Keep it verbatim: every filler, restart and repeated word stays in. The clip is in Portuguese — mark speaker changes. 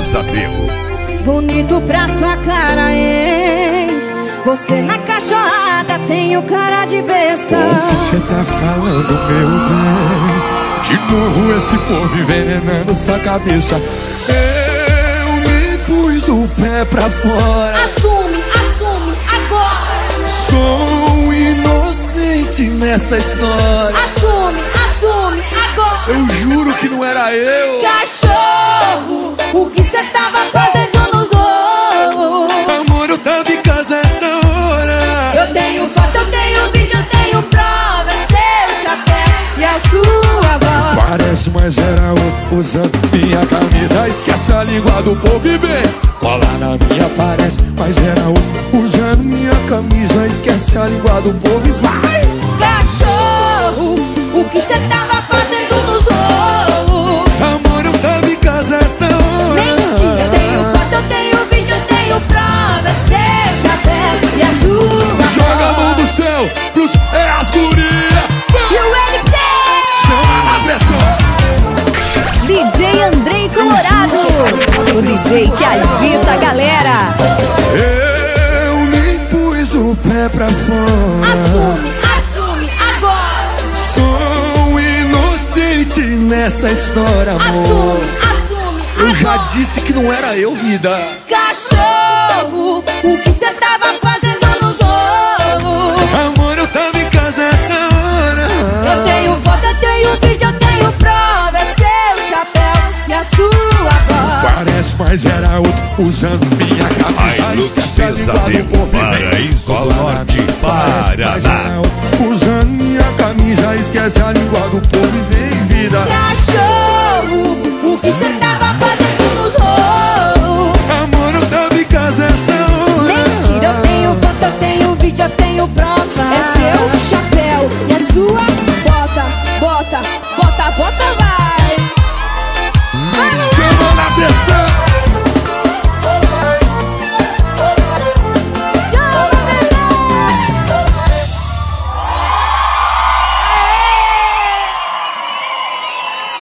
Speaker 1: Pesadelo.
Speaker 2: Bonito pra sua cara, hein? Você na cachorrada tem o cara de besta.
Speaker 3: O que cê tá falando, meu bem? De novo esse povo envenenando sua cabeça. Eu me pus o pé pra fora.
Speaker 2: Assume, assume, agora.
Speaker 3: Sou inocente nessa história.
Speaker 2: Assume, assume, agora.
Speaker 3: Eu juro que não era eu.
Speaker 2: Cachorro, o que cê tava fazendo nos ovos?
Speaker 3: Amor, eu tava em casa essa hora.
Speaker 2: Eu tenho foto, eu tenho vídeo, eu tenho prova. É seu chapéu e a sua voz.
Speaker 3: Parece, mas era outro usando minha camisa. Esquece a língua do povo e vem. Cola na minha, parece, mas era outro usando minha camisa. Esquece a língua do povo e vai.
Speaker 2: Cachorro, o que cê tava fazendo nos ovos?
Speaker 3: Amor, eu tava em casa essa hora.
Speaker 2: Mentira, eu tenho foto, eu tenho vídeo, eu tenho prova. É seu chapéu e a sua
Speaker 3: Joga a mão do
Speaker 2: voz.
Speaker 3: céu pros é as gurias.
Speaker 2: E o L P
Speaker 3: Chama na pressão.
Speaker 4: D J Andrei Colorado, o D J que agita a galera.
Speaker 3: Eu me pus o pé pra fora.
Speaker 2: Assume, assume, agora.
Speaker 3: Sou inocente nessa história, amor.
Speaker 2: Assume, assume,
Speaker 3: Eu já
Speaker 2: agora.
Speaker 3: disse que não era eu, vida.
Speaker 2: Cachorro, o que cê tava fazendo nos ovos?
Speaker 3: Amor, eu tava em casa essa hora.
Speaker 2: Eu tenho foto, eu tenho vídeo, eu tenho prova. É seu chapéu e a sua voz.
Speaker 3: Parece, mas era outro usando minha camisa.
Speaker 1: Hilux
Speaker 3: Esquece a língua do
Speaker 1: Pesadelo,
Speaker 3: povo e vem.
Speaker 1: Paraíso do
Speaker 3: Cola na
Speaker 1: Norte,
Speaker 3: minha, parece, mas
Speaker 1: Paraná.
Speaker 3: era outro usando minha camisa. Esquece a língua do povo e vem, vida.
Speaker 2: Cachorro, o que cê tava fazendo nos ovos?
Speaker 3: Amor, eu tava em casa essa hora.
Speaker 2: Mentira, eu tenho foto, eu tenho vídeo, eu tenho prova.
Speaker 4: É seu chapéu e a sua bota, bota,